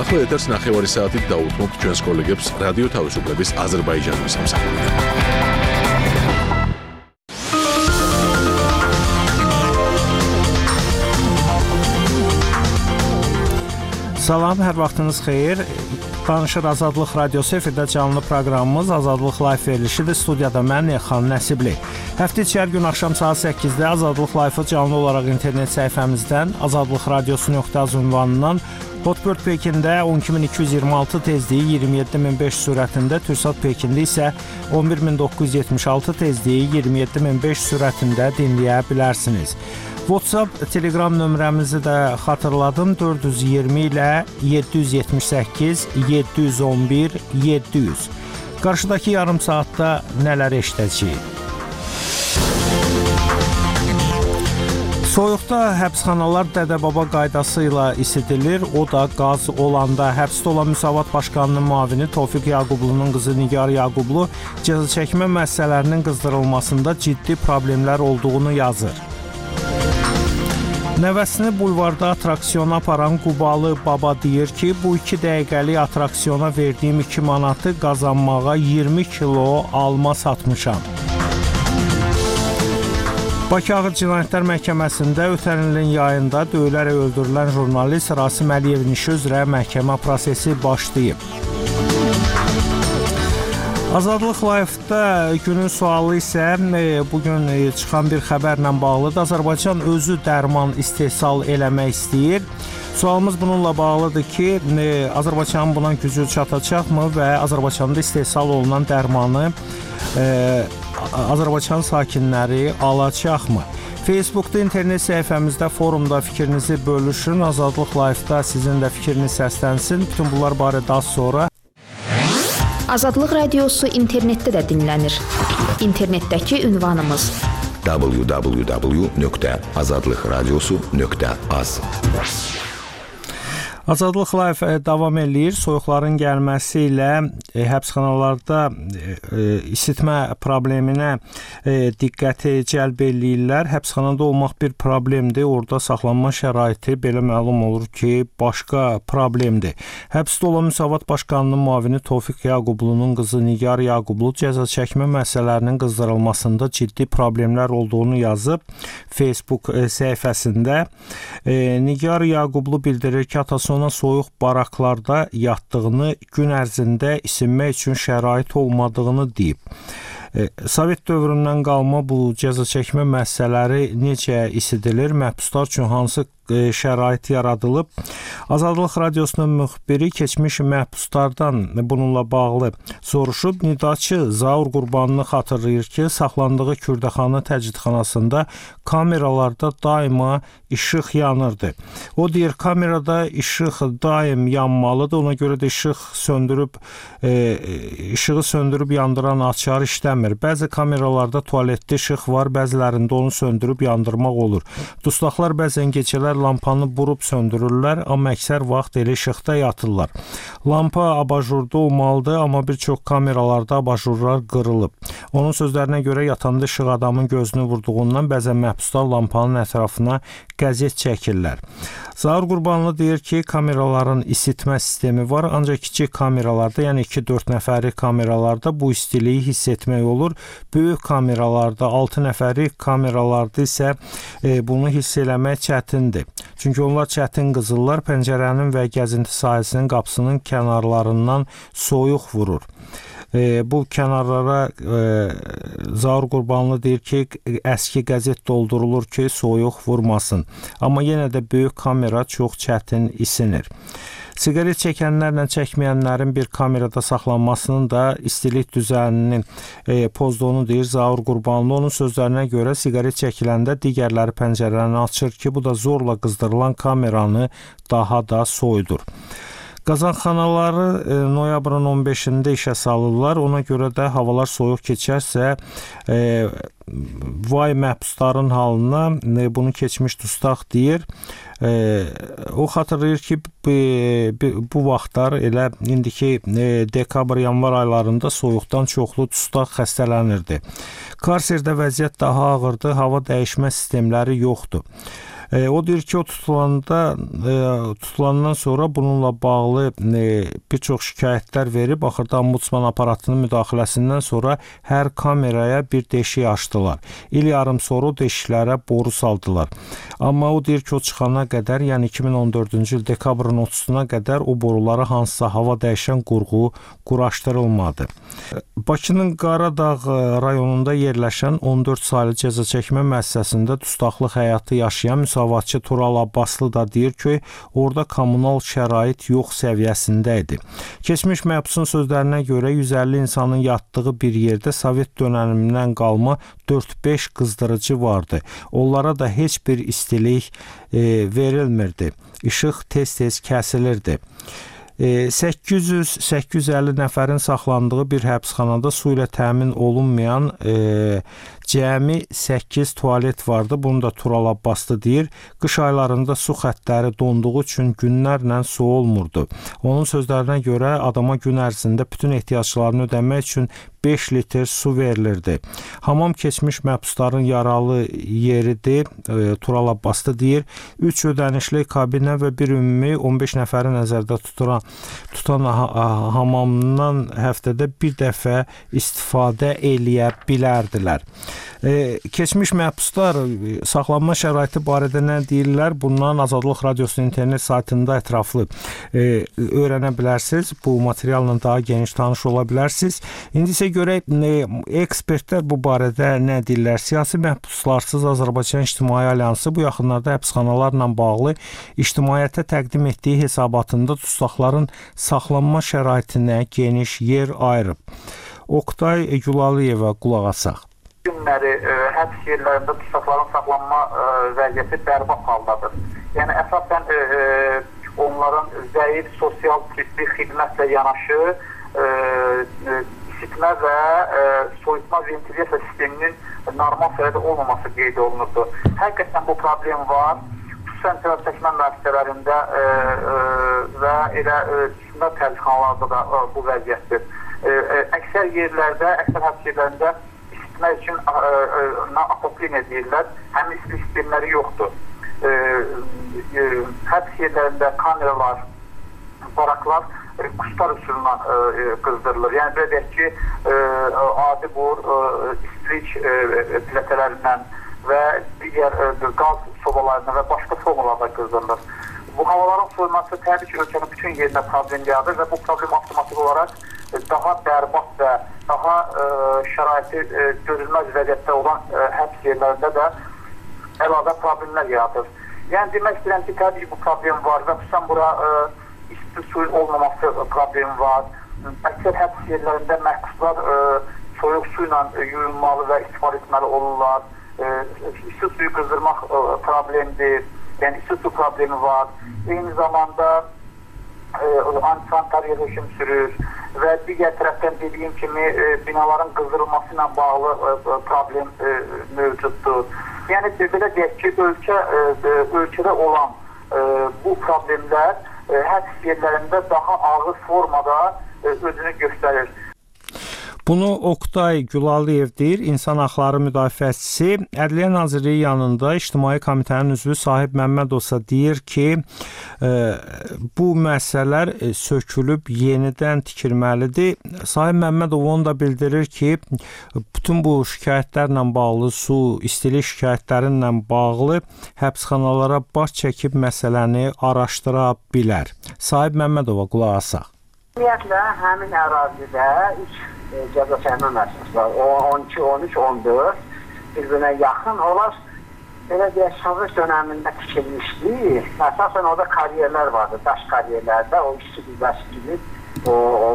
ახლა ეთერს 9 საათით დაუთმობთ ჩვენს კოლეგებს რადიო თავისუფლების აზერბაიჯანის სამსახურიდან. Salam, hər vaxtınız xeyir. Danışır Azadlıq Radiosu efirdə canlı proqramımız Azadlıq Live verilişidir. Studiyada mən Elxan Nəsibli. Həftə içi hər gün axşam saat 8-də Azadlıq Live-ı canlı olaraq internet səhifəmizdən azadlıqradiosu.az ünvanından Hotbird Pekində 12226 tezliyi 27500 sürətində, Türksat Pekində isə 11976 tezliyi 27500 sürətində dinləyə bilərsiniz. WhatsApp, Telegram nömrəmizi də xatırladım. 420 ilə 778 711 700. Qarşıdakı yarım saatda nələr eşidəcəyik? Soyuqda həbsxanalar dədə-baba qaydası ilə isidilir. O da qaz olanda. Həbsdə olan Müsavat Başqanının müavini Tofiq Yaqublunun qızı Nigar Yaqublu cəza çəkmə müəssisələrinin qızdırılmasında ciddi problemlər olduğunu yazır. Nəvəsini bulvarda atraksiyona aparan Qubalı baba deyir ki, bu 2 dəqiqəlik atraksiyona verdiyim 2 manatı qazanmağa 20 kilo alma satmışam. Bakı Ağır Cinayətlər Məhkəməsində ötən ilin yayında döyülərək öldürülən jurnalist Rasim Əliyevin işi üzrə məhkəmə prosesi başlayıb. Azadlıq Live-da günün sualı isə bugün çıxan bir xəbərlə bağlıdır. Azərbaycan özü dərman istehsal eləmək istəyir. Sualımız bununla bağlıdır ki, Azərbaycanın buna gücü çatacaqmı və Azərbaycanda istehsal olunan dərmanı Azərbaycan sakinləri alacaqmı? Facebookda, internet səhifəmizdə, forumda fikrinizi bölüşün. Azadlıq Live-da sizin də fikriniz səslənsin. Bütün bunlar barədə az sonra. Azadlıq Radiosu internetdə də dinlənir. İnternetdəki ünvanımız www.azadlıqradiosu.az. Azadlıq Live davam eləyir. Soyuqların gəlməsi ilə həbsxanalarda isitmə probleminə diqqəti cəlb eləyirlər. Həbsxanada olmaq bir problemdir. Orada saxlanma şəraiti belə məlum olur ki, başqa problemdir. Həbsdə olan Müsavat Başqanının müavini Tofiq Yaqublunun qızı Nigar Yaqublu cəza çəkmə müəssisələrinin qızdırılmasında ciddi problemlər olduğunu yazıb Facebook səhifəsində. Nigar Yaqublu bildirir ki, atası ona soyuq baraklarda yatdığını, gün ərzində isinmək üçün şərait olmadığını deyib. Sovet dövründən qalma bu cəza çəkmə müəssisələri necə isidilir, məhbuslar üçün hansı şərait yaradılıb? Azadlıq Radiosunun müxbiri keçmiş məhbuslardan bununla bağlı soruşub. Nidaçı Zaur Qurbanını xatırlayır ki, saxlandığı Kürdəxana təcridxanasında kameralarda daima işıq yanırdı. O deyir, kamerada işıq daim yanmalıdır, ona görə də işığı söndürüb yandıran açar işləmir. Bəzi kameralarda tualetdə işıq var, bəzilərində onu söndürüb yandırmaq olur. Dustaqlar bəzən gecələr lampanı burub söndürürlər, amma əksər vaxt elə işıqda yatırlar. Lampa abajurda olmalıdır, amma bir çox kameralarda abajurlar qırılıb. Onun sözlərinə görə yatanda işıq adamın gözünü vurduğundan bəzən məhbuslar lampanın ətrafına qəzet çəkirlər. Zaur Qurbanlı deyir ki, kameraların isitmə sistemi var, ancaq kiçik kameralarda, yəni 2-4 nəfərlik kameralarda bu istiliyi hiss etmək olur. Böyük kameralarda, 6 nəfərlik kameralarda isə bunu hiss eləmək çətindir. Çünki onlar çətin qızırlar, pəncərənin və gəzinti sahəsinin qapısının kənarlarından soyuq vurur. Bu kənarlara Zaur Qurbanlı deyir ki, əski qəzet doldurulur ki, soyuq vurmasın. Amma yenə də böyük kamera çox çətin isinir. Siqaret çəkənlərlə çəkməyənlərin bir kamerada saxlanmasının da istilik düzəninin pozduğunu deyir Zaur Qurbanlı. Onun sözlərinə görə siqaret çəkiləndə digərləri pəncərəni açır ki, bu da zorla qızdırılan kameranı daha da soyudur. Qazanxanaları noyabrın 15-də işə salırlar. Ona görə də havalar soyuq keçərsə, vay məhbusların halına, bunu keçmiş dustaq deyir. O xatırlayır ki, bu vaxtlar elə indiki dekabr-yanvar aylarında soyuqdan çoxlu dustaq xəstələnirdi. Karserdə vəziyyət daha ağırdı, hava dəyişmə sistemləri yoxdur. O deyir ki, o tutulandan sonra bununla bağlı bir çox şikayətlər verib, axırda ombudsman aparatının müdaxiləsindən sonra hər kameraya bir deşik açdılar. İl yarım sonra o deşiklərə boru saldılar. Amma o deyir ki, o çıxana qədər, yəni 2014-cü il dekabrın 30-una qədər o borulara hansısa hava dəyişən qurğu quraşdırılmadı. Bakının Qaradağ rayonunda yerləşən 14 saylı cəza çəkmə müəssisəsində dustaqlıq həyatı yaşayan müsavatçı Tural Abbaslı da deyir ki, orada kommunal şərait yox səviyyəsində idi. Keçmiş məhbusun sözlərinə görə 150 insanın yatdığı bir yerdə Sovet dönəmindən qalma 4-5 qızdırıcı vardı. Onlara da heç bir istilik verilmirdi. İşıq tez-tez kəsilirdi. 800-850 nəfərin saxlandığı bir həbsxanada su ilə təmin olunmayan cəmi 8 tualet vardı. Bunu da Tural Abbaslı deyir. Qış aylarında su xəttləri donduğu üçün günlərlə su olmurdu. Onun sözlərinə görə adama gün ərzində bütün ehtiyaclarını ödəmək üçün 5 litr su verilirdi. Hamam keçmiş məhbusların yaralı yeridir. Tural Abbaslı deyir. 3 ödənişli kabinə və bir ümumi 15 nəfəri nəzərdə tutan hamamdan həftədə bir dəfə istifadə eləyə bilərdilər. Keçmiş məhbuslar saxlanma şəraiti barədə nə deyirlər? Bundan Azadlıq Radiosunun internet saytında ətraflı öyrənə bilərsiniz. Bu materialla daha geniş tanış ola bilərsiniz. İndi isə görək ekspertlər bu barədə nə deyirlər? Siyasi məhbuslarsız Azərbaycan İctimai Alyansı bu yaxınlarda həbsxanalarla bağlı ictimaiyyətə təqdim etdiyi hesabatında dustaqların saxlanma şəraitinə geniş yer ayırıb. Oktay Gülalıyeva qulaq asaq. Günləri həbs yerlərində dustaqların saxlanma vəziyyəti bərbad haldadır. Yəni əsasən onların zəif sosial tibbi xidmətlə yanaşı isitmə və soyutma ventilyasiya sisteminin normal səviyyədə olmaması qeyd olunurdu. Həqiqətən bu problem var. Xüsusən cəza çəkmə müəssisələrində və elə istisna tərcixanalarda da bu vəziyyətdir. Əksər yerlərdə, əksər həbs yerlərində isitmək üçün atoplin edirlər, həmin sistemləri yoxdur. Həbs yerlərində kameralar, baraklar qustar üsuluna qızdırılır. Yəni, belə deyək ki, adi bor, istilik plətələrindən və digər qaz sobalarından və başqa formalarda qızdırılır. Bu havaların soyulması təbii ki, ölkənin bütün yerinə problem yaradır və bu problem avtomatik olaraq daha bərbad və daha şəraiti gözülməz vəziyyətdə olan həbs yerlərində də əlavə problemlər yaradır. Yəni, demək istəyirəm ki, təbii ki, bu problem var və xüsusən bura isti suyun olmaması problemi var. Əksər həbs yerlərində məhbuslar soyuq su ilə yuyulmalı və istifadə etməli olurlar. İsti suyu qızdırmaq problemdir, yəni isti su problemi var. Eyni zamanda antisanitar yerləşim sürür və digər tərəfdən dediyim kimi binaların qızdırılması ilə bağlı problem mövcuddur. Yəni, belə deyək ki, ölkədə olan bu problemlər həbs yerlərində daha ağır formada özünü göstərir. Bunu Oktay Gülalıyev deyir, İnsan Haqları Müdafiəçisi. Ədliyyə Nazirliyi yanında İctimai Komitənin üzvü Sahib Məmmədovsa deyir ki, bu məsələlər sökülüb yenidən tikilməlidir. Sahib Məmmədov onu da bildirir ki, bütün bu şikayətlərlə bağlı, su, istilik şikayətlərinlə bağlı həbsxanalara baş çəkib məsələni araşdıra bilər. Sahib Məmmədova qulaq asaq. Ümumiyyətlə, həmin ərazidə cəza çəkmə müəssisəsi var. 12, 13, 14 bir-birinə yaxın. Onlar belə deyək, Sovet dönəmində tikilmişdi. Əsasən orada karyerlər vardı. Daş karyerlərdə o işçi qüvvəsi gibi o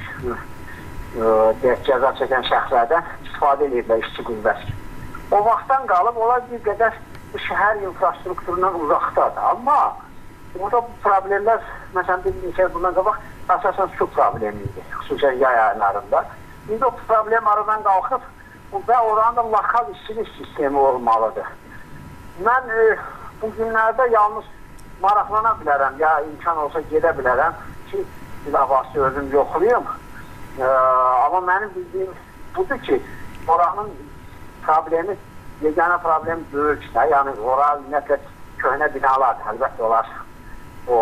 vaxt cəza çəkən şəxslərdən istifadə edirlər işçi qüvvəsi. O vaxtdan qalıb onlar bir qədər bu şəhər infrastrukturundan uzaqdadır. Amma burada bu problemlər, məsələn, bir neçə bundan qabaq əsasən su problemi idi, xüsusən yay aylarında. İndi o problem aradan qalxıb və oranın da lokal istilik sistemi olmalıdır. Mən bu günlərdə yalnız maraqlana bilərəm, ya imkan olsa gedə bilərəm ki, bilavasi özüm yoxlayım. Amma mənim bildiyim budur ki, oranın problemi, yeganə problem böyükdə, yəni ora ümumiyyətlə köhnə binalardır. Əlbəttə onlar o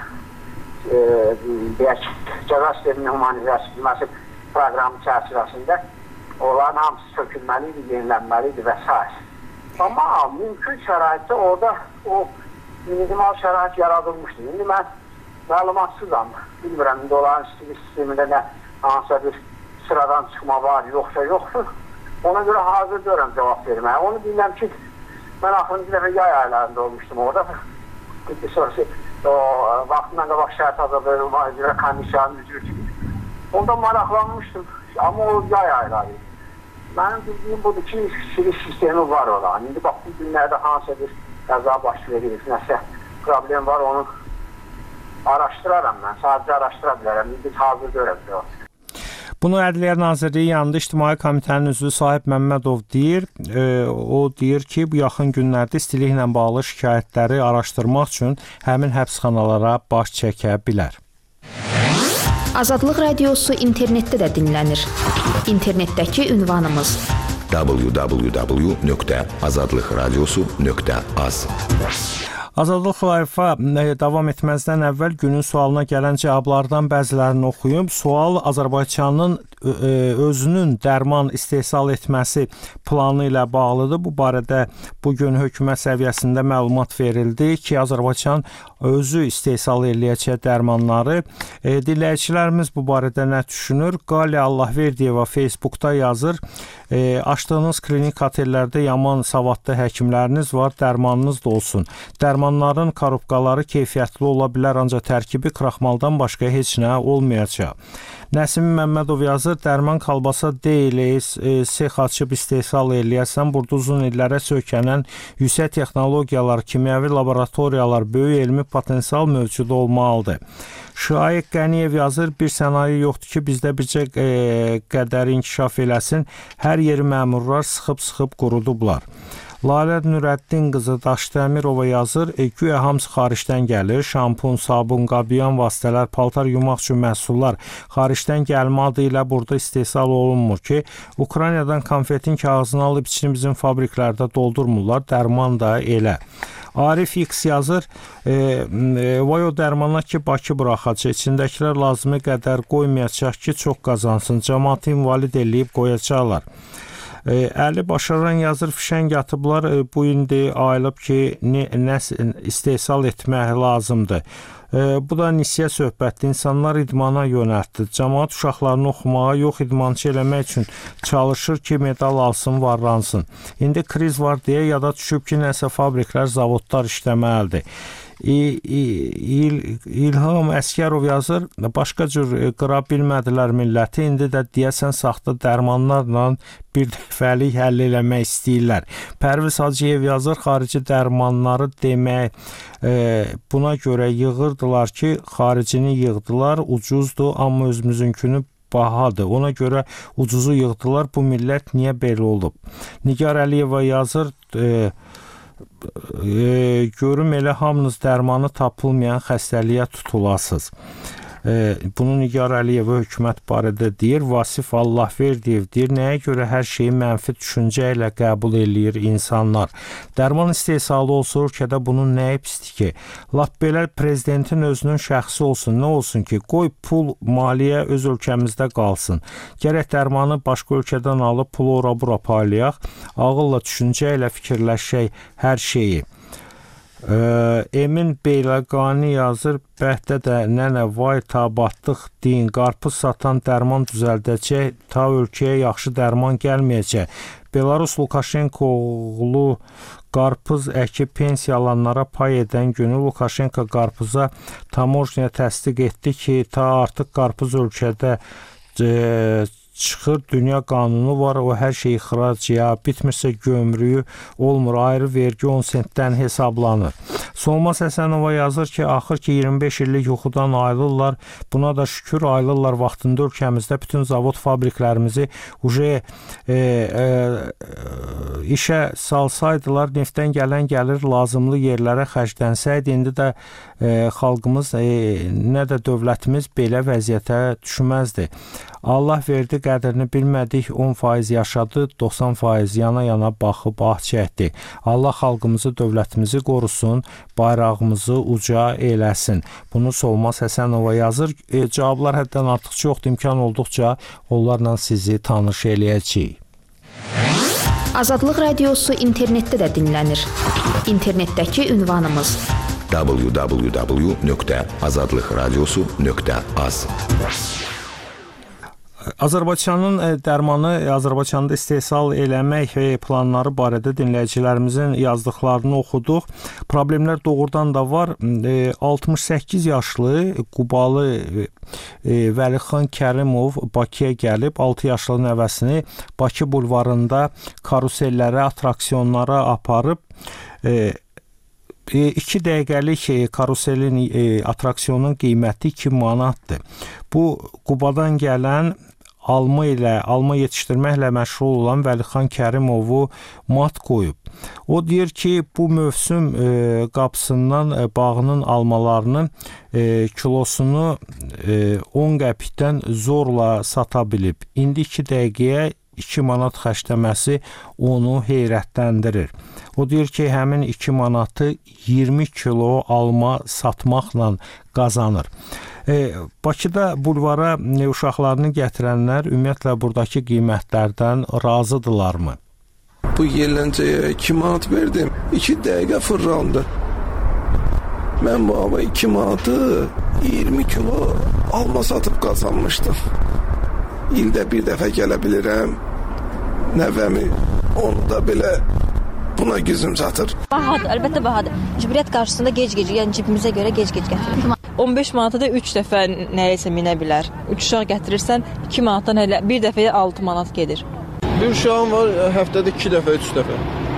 deyək, cəza sisteminin humanizasyon proqramı çərçivəsində onların hamısı sökülməliydi, yenilənməliydi və s. Amma mümkün şəraitdə orada o minimal şərait yaradılmışdı. İndi mən məlumatsızam. Bilmirəm, indi onların sistemində nə hansısa bir sıradan çıxma var, yoxsa yoxdur. Ona görə hazır görəm cavab verməyə. Onu bilməm ki, mən axırıncı dəfə yay aylarında olmuşdum orada. Sonrası o vaxtından qabaq şəhət azadlığı komissiyanın üzvü kimi. Onda maraqlanmışdım. Amma o yay ayları. Mənim bildiyim budur ki, sürüş sistemi var olan. İndi bax, bu günlərdə hansısa bir qəza baş verir, nəsə problem var, onu araşdıraram mən. Sadəcə araşdıra bilərəm. Biz hazır görəm. Bunu Ədliyyə Nazirliyi yanında İctimai Komitənin üzvü Sahib Məmmədov deyir. O deyir ki, bu yaxın günlərdə istiliklə bağlı şikayətləri araşdırmaq üçün həmin həbsxanalara baş çəkə bilər. Azadlıq Radiosu internetdə də dinlənir. İnternetdəki ünvanımız www.azadlıqradiosu.az. Azadlıq Live-a davam etməzdən əvvəl günün sualına gələn cavablardan bəzilərini oxuyum. Sual Azərbaycanın özünün dərman istehsal etməsi planı ilə bağlıdır. Bu barədə bugün hökumət səviyyəsində məlumat verildi ki, Azərbaycan özü istehsal eləyəcək dərmanları. Dinləyicilərimiz bu barədə nə düşünür? Qaliyə Allahverdiyeva Facebookda yazır. Açdığınız klinik otellərdə yaman savadlı həkimləriniz var, dərmanınız da olsun. Dərmanların korobkaları keyfiyyətli ola bilər, ancaq tərkibi kraxmaldan başqa heç nə olmayacaq. Nəsim Məmmədov yazır, dərman kalbasa deyil, sex açıb istehsal eləyəsən, burada uzun illərə sökənən yüksək texnologiyalar, kimyəvi laboratoriyalar, böyük elmi potensial mövcud olmalıdır. Şaiq Qəniyev yazır, bir sənaye yoxdur ki, bizdə bircə qədər inkişaf eləsin, hər yeri məmurlar sıxıb qurudublar. Lalə Nürəddin qızı Daşdəmirova yazır, güya hamısı xaricdən gəlir, şampun, sabun, qabiyan vasitələr, paltar yumaq üçün məhsullar xaricdən gəlmə adı ilə burada istehsal olunmur ki, Ukraynadan konfetin kağızını alıb içini bizim fabriklərdə doldurmurlar, dərman da elə. Arif X yazır, vay o dərmanlar ki, Bakı buraxacaq, içindəkilər lazımı qədər qoymayacaq ki, çox qazansın, cəmaatı invalid eləyib qoyacaqlar. Əli Başaran yazır, fişəng atıblar, bu indi ayılıb ki, nə istehsal etmək lazımdır. Bu da nisiyə söhbətdir, insanlar idmana yönəltdi. Cəmaat uşaqlarını oxumağa, yox idmançı eləmək üçün çalışır ki, medal alsın, varlansın. İndi kriz var deyə yada düşüb ki, nəsə fabriklər, zavodlar işləməlidir. İlham Əskərov yazır, başqa cür qıra bilmədilər milləti, indi də deyəsən saxta dərmanlarla bir dəfəlik həll eləmək istəyirlər. Pərviz Hacıyev yazır, xarici dərmanları demək buna görə yığırdılar ki, xaricini yığdılar, ucuzdur, amma özümüzünkünü bahadır. Ona görə ucuzu yığdılar, bu millət niyə belə olub? Nigar Əliyeva yazır, görüm elə hamınız dərmanı tapılmayan xəstəliyə tutulasınız. Bunu Nigar Əliyeva hökumət barədə deyir. Vasif Allahverdiyev deyir, nəyə görə hər şeyi mənfi düşüncə ilə qəbul eləyir insanlar. Dərman istehsalı olsa ölkədə bunun nəyi pisdir ki? Lap belə prezidentin özünün şəxsi olsun, nə olsun ki? Qoy pul, maliyyə öz ölkəmizdə qalsın. Gərək dərmanı başqa ölkədən alıb pulu ora-bura paylayaq. Ağılla, düşüncə ilə fikirləşək hər şeyi. Emin Beyləqani yazır, bəhdə də nənə vay ta batdıq deyin, qarpız satan dərman düzəldəcək, ta ölkəyə yaxşı dərman gəlməyəcək. Belarus Lukashenko oğlu qarpız əkib pensiya alanlara pay edən günü Lukashenko qarpıza tamojniya təsdiq etdi ki, ta artıq qarpız ölkədə çıxır, dünya qanunu var, o hər şey ixrac ya, bitmirsə gömrüyü olmur, ayrı vergi 10 sentdən hesablanır. Solmaz Həsənova yazır ki, axır ki 25 illik yuxudan ayrılırlar. Buna da şükür ayrılırlar vaxtında ölkəmizdə bütün zavod fabriklərimizi işə salsaydılar, neftdən gələn gəlir lazımlı yerlərə xərclənsəydi, indi də xalqımız, nə də dövlətimiz belə vəziyyətə düşməzdi. Allah verdi, qədrini bilmədik, 10% yaşadı, 90% yana-yana baxıb ah çəkdi. Allah xalqımızı, dövlətimizi qorusun, bayrağımızı uca eləsin. Bunu Solmaz Həsənova yazır. Cavablar həddən artıq çoxdur, imkan olduqca onlarla sizi tanış eləyəcəyik. Azadlıq Radiosu internetdə də dinlənir. İnternetdəki ünvanımız www.azadlıqradiosu.az. Azərbaycanın dərmanı, Azərbaycanda istehsal eləmək planları barədə dinləyicilərimizin yazdıqlarını oxuduq. Problemlər doğrudan da var. 68 yaşlı Qubalı Vəlixan Kərimov Bakıya gəlib, 6 yaşlı nəvəsini Bakı bulvarında karusellərə, atraksiyonlara aparıb. 2 dəqiqəlik karuselin, atraksiyonun qiyməti 2 manatdır. Bu, Qubadan gələn alma yetişdirməklə məşğul olan Vəlixan Kərimovu mat qoyub. O deyir ki, bu mövsüm qapısından bağının almalarının kilosunu 10 qəpikdən zorla sata bilib. İndi 2 dəqiqəyə 2 manat xərcləməsi onu heyrətləndirir. O deyir ki, həmin 2 manatı 20 kilo alma satmaqla qazanır. Bakıda bulvara uşaqlarını gətirənlər ümumiyyətlə buradakı qiymətlərdən razıdırlarmı? Bu yerləncəyə 2 manat verdim. 2 dəqiqə fırlandı. Mən bu hava 2 manatı 20 kilo alma satıb qazanmışdım. İldə bir dəfə gələ bilirəm. Nəvəmi, onu da belə buna güzüm çatır. Bahadır, əlbəttə bahadır. Cibriyyət qarşısında gec-gec, yəni cibimizə görə gec-gec gətirir. 15 manata da 3 dəfə nəyəsə minə bilər. 3 uşaq gətirirsən 2 manatdan hələ bir dəfəyə 6 manat gedir. Bir uşağım var, həftədə 2 dəfə, 3 dəfə.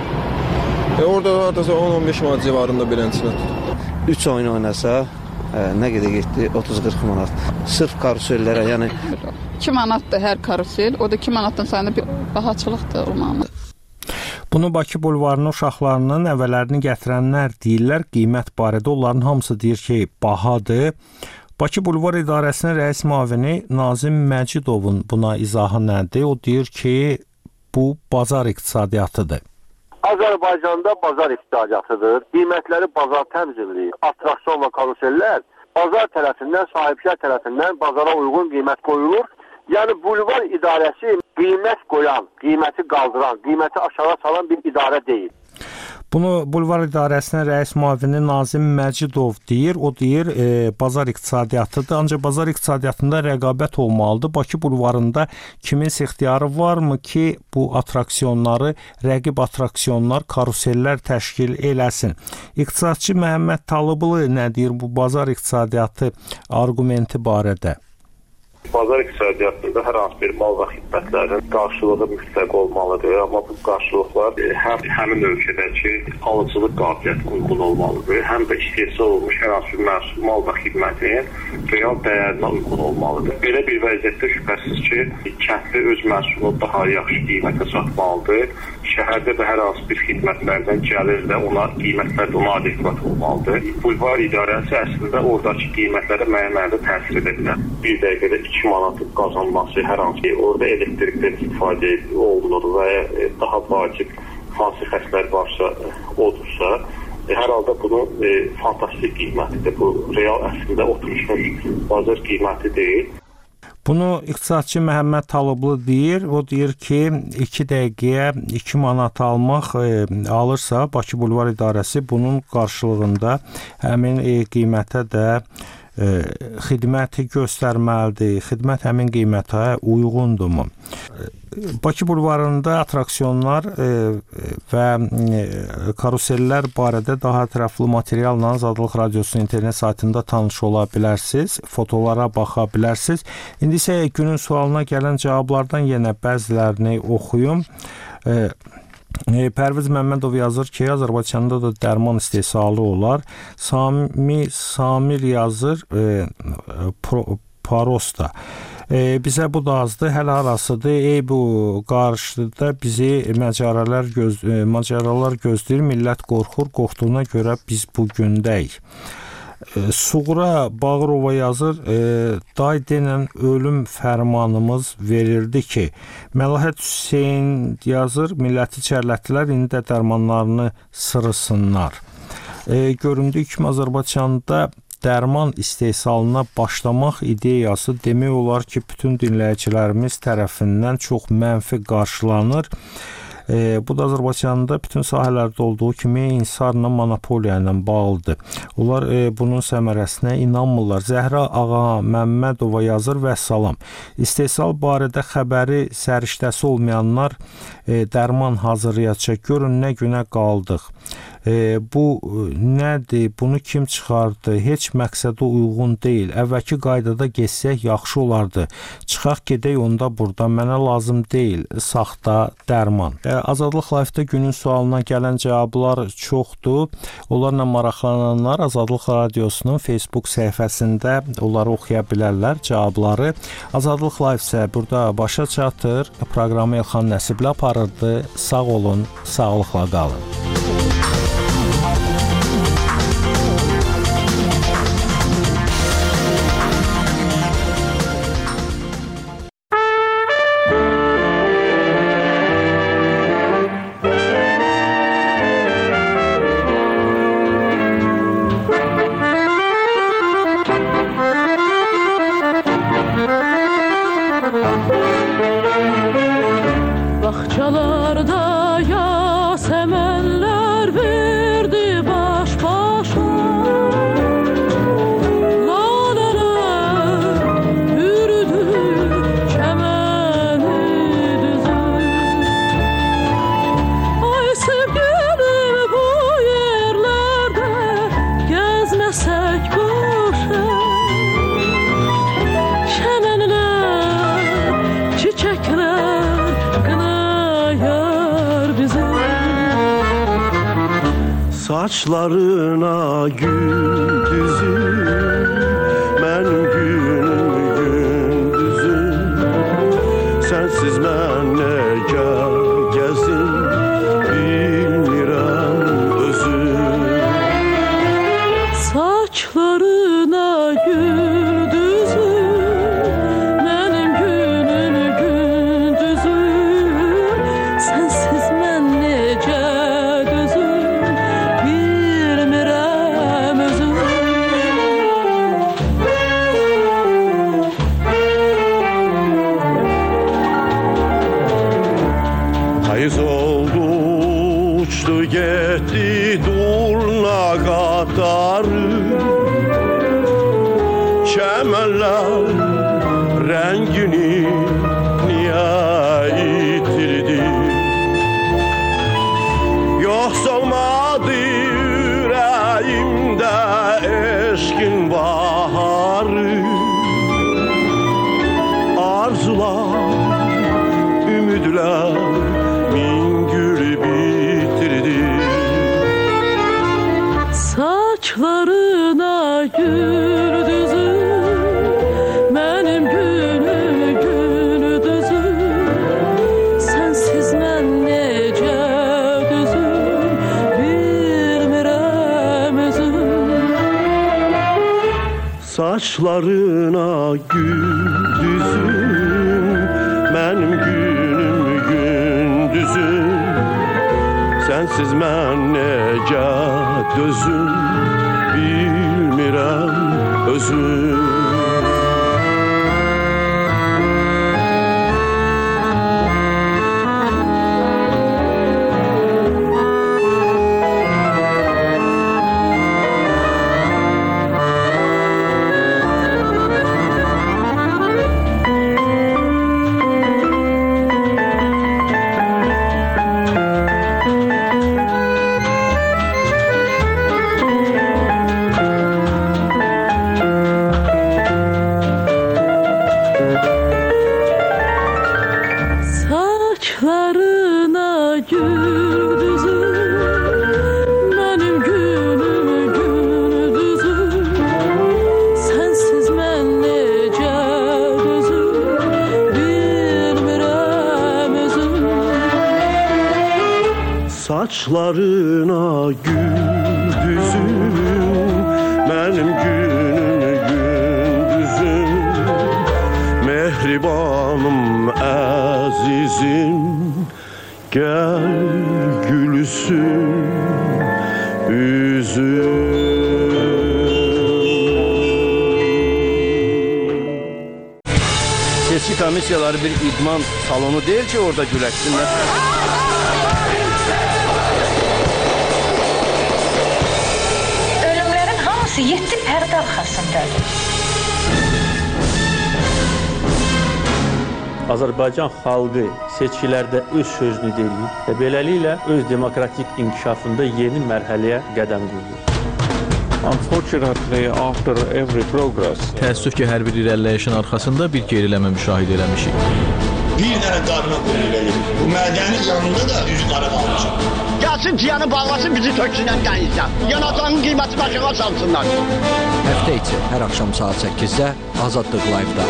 Orada hardasa 10-15 manat civarında bilənçinə tutur. 3 oyun oynasa, nə qədər getdi? 30-40 manat. Sırf karusellərə, yəni 2 manatdır hər karusel, o da 2 manatdan sayında bir bahaçılıqdır olmağında. Bunu Bakı bulvarına uşaqlarının nəvələrini gətirənlər deyirlər, qiymət barədə onların hamısı deyir ki, bahadır. Bakı Bulvar İdarəsinin rəis müavini Nazim Məcidovun buna izahı nədir? O deyir ki, bu bazar iqtisadiyyatıdır. Azərbaycanda bazar iqtisadiyyatıdır. Qiymətləri bazar təmzimləyir. Atraksiyon və karusellər bazar tərəfindən, sahibkar tərəfindən bazara uyğun qiymət qoyulur. Yəni bulvar idarəsi qiymət qoyan, qiyməti qaldıran, qiyməti aşağı salan bir idarə deyil. Bunu Bulvar İdarəsinin rəis müavini Nazim Məcidov deyir. O deyir, bazar iqtisadiyyatıdır. Ancaq bazar iqtisadiyyatında rəqabət olmalıdır. Bakı bulvarında kiminsə ixtiyarı varmı ki, bu atraksiyonları, rəqib atraksiyonlar, karusellər təşkil eləsin? İqtisadçı Məhəmməd Talıblı nə deyir bu bazar iqtisadiyyatı arqumenti barədə? Bazar iqtisadiyyatında hər hansı bir mal və xidmətlərin qarşılığı mütləq olmalıdır, amma bu qarşılıqlar həmin ölkədəki alıcılıq qabiliyyətinə uyğun olmalıdır, həm də istehsal olmuş hər hansı bir məhsul, mal və xidmətin real dəyərinə uyğun olmalıdır. Belə bir vəziyyətdə şübhəsiz ki, kəndli öz məhsulunu daha yaxşı qiymətə satmalıdır, şəhərdə də hər hansı bir xidmətlərdən gəlir də qiymətlər də ona adekvat olmalıdır. Bulvar idarəsi əslində oradakı qiymətlərə müəyyən mənada təsir edə bilər. Bir dəqiqədə 2 manatı qazanması hər hansı ki, orada elektrikdən istifadə olunur və daha vacib hansı xəstlər varsa, odursa, hər halda bunun fantastik qiymətidir. Bu real əslində oturuşmuş bazar qiyməti deyil. Bunu iqtisadçı Məhəmməd Talıblı deyir. O deyir ki, 2 dəqiqəyə 2 manat alırsa, Bakı Bulvar İdarəsi bunun qarşılığında həmin qiymətə də xidməti göstərməlidir. Xidmət həmin qiymətə uyğundurmu? Bakı bulvarında atraksiyonlar və karusellər barədə daha ətraflı materialla Azadlıq Radiosu internet saytında tanış ola bilərsiniz, fotolara baxa bilərsiniz. İndi isə günün sualına gələn cavablardan yenə bəzilərini oxuyum. Pərviz Məmmədov yazır ki, Azərbaycanda da dərman istehsalı olar. Samir yazır, Parosta. Bizə bu da azdır, hələ arasıdır. Bu qarşıda bizi macəralar gözləyir. Millət qorxur, qorxduğuna görə biz bu gündəyik. Suğra Bağırova yazır, day denən ölüm fərmanımız verirdi ki, Məlahət Hüseyn yazır, milləti çərlətdilər, indi də dərmanlarını sırısınlar. Göründüyü kimi Azərbaycanda dərman istehsalına başlamaq ideyası demək olar ki, bütün dinləyicilərimiz tərəfindən çox mənfi qarşılanır. Bu da Azərbaycanda bütün sahələrdə olduğu kimi insarla, monopoliya ilə bağlıdır. Onlar bunun səmərəsinə inanmırlar. Zəhra Ağa Məmmədova yazır və salam. İstehsal barədə xəbəri səriştəsi olmayanlar dərman hazırlayacaq. Görün nə günə qaldıq. Bu nədir? Bunu kim çıxardı? Heç məqsədə uyğun deyil. Əvvəlki qaydada geçsək yaxşı olardı. Çıxaq gedək onda burada. Mənə lazım deyil saxta dərman. Azadlıq Live-da günün sualına gələn cavablar çoxdur. Onlarla maraqlananlar Azadlıq Radiosunun Facebook səhifəsində onları oxuya bilərlər, cavabları. Azadlıq Live isə burada başa çatır. Proqramı Elxan Nəsiblə aparırdı. Sağ olun, sağlıqla qalın. Bahçalarda yasemenler verdi baş başa, laleler yürüdü çemeni düzü. Ay sevgilim bu yerlerde gezmesek boşa, çemenler, çiçekler saçlarına gül düzüm, mənim günüm gündüzüm. Sensiz mən necə gəzim, bilmirəm özüm. Saçlarına gül düzüm, mənim günüm gündüzüm. Sensiz mən necə Payız oldu, uçdu getdi durna qatarı. Çəmənlər rəngini niyə itirdi? Yoxsa olmadı ürəyimdə eşqin baharı. Arzular, ümidlər min gül bitirdi. Saçlarına gül düzüm, mənim günüm gündüzüm. Sensiz mən necə düzüm, bilmirəm özüm. Saçlarına gül düzüm, mənim günüm gündüzüm. Sensiz mən necə dözüm, bilmirəm özüm. Qaşlarına güldüzün, mənim günüm gündüzüm, mehribanım əzizim, gəl gülüsün üzüm. Seçki komissiyaları bir idman salonu deyil ki, orada güləşsinlər. Ölümlərin hamısı 7 pərdə arxasındadır. Azərbaycan xalqı seçkilərdə öz sözünü deyir və beləliklə öz demokratik inkişafında yeni mərhələyə qədəm qoyur. Unfortunately, after every progress, təəssüf ki, hər bir irəliləyişin arxasında bir geriləmə müşahidə eləmişik. Bir dənə qarına qoyulur. Bu mədənin yanında da üzü qara qalmışam. Gəlsin ciyanı bağlasın, bizi töksünən dənizdən. Yanacağın qiyməti başına salsınlar. Həftə içi hər axşam saat 8-də Azadlıq Live-da.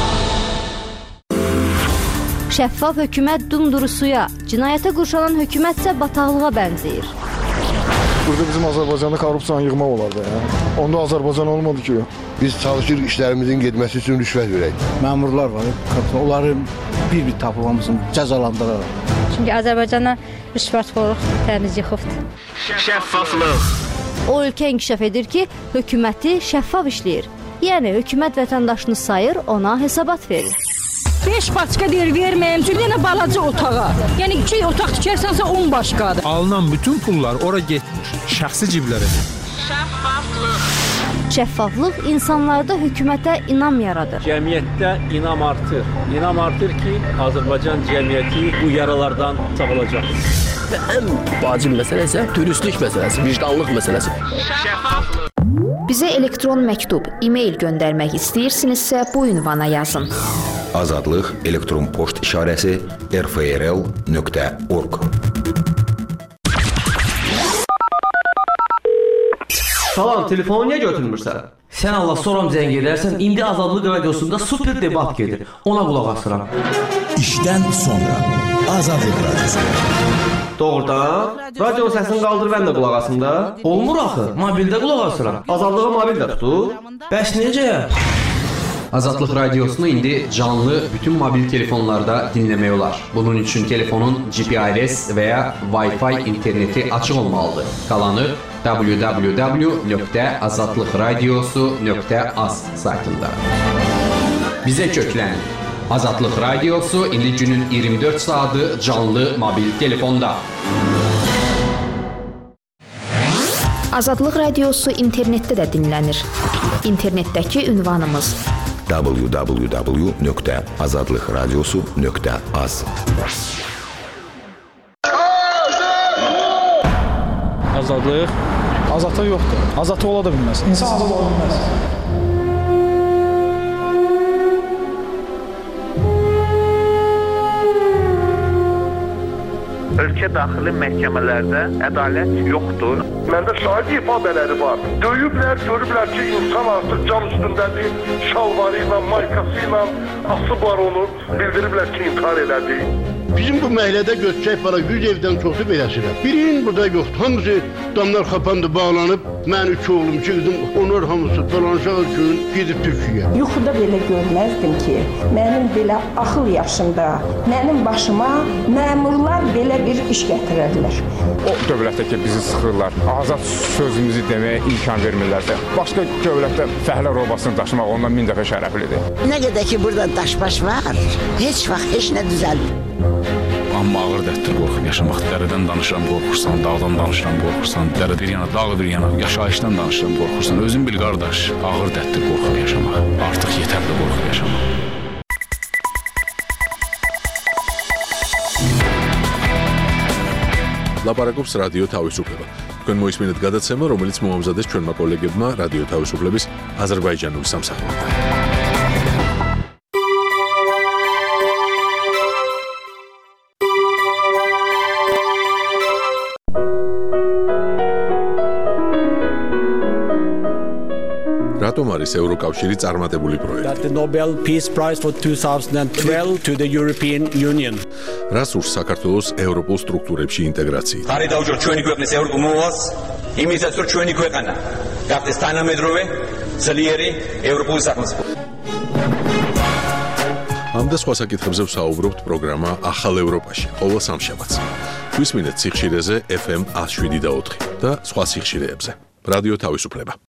Şəffaf hökumət dumdurusuya, cinayətə qurşanan hökumət isə bataqlığa bənzəyir. Burada bizim Azərbaycanda korrupsiyanı yığmaq olardı. Onda Azərbaycan olmadı ki. Biz çalışırıq işlərimizin getməsi üçün rüşvət verək. Məmurlar var, onların bir-bir tapılmasını cəzalandıraraq. Çünki Azərbaycana rüşvətxorluq təmiz yıxıbdır. Şəffaflıq. O ölkə inkişaf edir ki, hökuməti şəffaf işləyir. Yəni hökumət vətəndaşını sayır, ona hesabat verir. 5 başqa deyir verməyəm, çünki yenə balaca otağa. Yəni 2 otaq tikərsənsə 10 başqadır. Alınan bütün pullar ora getmir, şəxsi ciblərə. Şəffaflıq. Şəffaflıq insanlarda hökumətə inam yaradır. Cəmiyyətdə inam artır. İnam artır ki, Azərbaycan cəmiyyəti bu yaralardan sağalacaq. Və ən vacib məsələ isə dürüstlük məsələsi, vicdanlıq məsələsi. Şəffaflıq. Bizə elektron məktub, e-mail göndərmək istəyirsinizsə bu ünvana yazın. Azadlıq elektron poçt işarəsi rfrl.org. Salam, telefonu niyə götürmürsən? Sən Allah soram zəng edərsən, indi Azadlıq radiosunda super debat gedir. Ona qulaq asıram. İşdən sonra Azadlıq radiosu. Doğrudan? Radionun səsini qaldır, mən də qulaq asım da. Olmur axı, mobildə qulaq asıram. Azadlığı mobildə tutur. Bəs necə? Azadlıq radiosunu indi canlı bütün mobil telefonlarda dinləmək olar. Bunun üçün telefonun GPRS və ya Wi-Fi interneti açıq olmalıdır. Qalanı www.azadlıqradiosu.az saytında. Bizə köklənin. Azadlıq radiosu indi günün 24 saatı canlı mobil telefonda. Azadlıq radiosu internetdə də dinlənir. İnternetdəki ünvanımız www.azadlıqradiosu.az. Azadlıq? Azadlıq yoxdur. Azadlıq ola da bilməz. İnsan azad ola bilməz. Ölkə daxili məhkəmələrdə ədalət yoxdur. Məndə şahid ifadələri var. Döyüblər, görüblər ki, insan artıq can üstündədir, şalvarı ilə, maykası ilə asıb var onu, bildiriblər ki, intihar elədi. Bizim bu məhəllədə göçək para 100 evdən çoxu beləsirəm. Birinin burada yoxdur. Hamısı damlar xapandı, bağlanıb. Mən 3 oğlum, 2 qızım, onlar hamısı dolanışaq üçün gedib Türkiyəyə. Yuxuda belə görməzdim ki, mənim belə axıl yaşımda, mənim başıma məmurlar belə bir iş gətirərlər. O dövlətdə ki, bizi sıxırlar, azad sözümüzü deməyə imkan vermirlərsə, başqa dövlətdə fəhlə robasını daşımaq ondan 1000 dəfə şərəflidir. Nə qədər ki, burada daşbaş var, heç vaxt heç nə düzəlmir. Amma ağır dərddir qorxub yaşamaq. Dərədən danışıram, qorxursan, dağdan danışıram, qorxursan, dərə bir yana, dağ bir yana, yaşayışdan danışıram, qorxursan. Özün bil qardaş, ağır dərddir qorxub yaşamaq. Artıq yetərli qorxub yaşamaq. ლაპარაკობს რადიო თავისუფლება. თქვენ მოისმინეთ გადაცემა, რომელიც მოამზადეს ჩვენმა კოლეგებმა რადიო თავისუფლების აზერბაიჯანული სამსახურიდან. რატომ არის ევროკავშირი წარმატებული პროექტი? The Nobel Peace Prize for 2012 to the European Union. რას ურს საქართველოს ევროპულ სტრუქტურებში ინტეგრაციით? ხარი დაუჭიროთ ჩვენი ქვეყნის ევროპულ მოვალს, იმისაც რომ ჩვენი ქვეყანა გახდეს თანამედროვე, ძლიერი ევროპული სახელმწიფო. ამ და სხვა საკითხებზე ვსაუბრობთ პროგრამა ახალ ევროპაში, ყოველ სამშაბათს. გვისმინეთ სიხშირეზე FM 107.4 და სხვა სიხშირეებზე. რადიო თავისუფლება.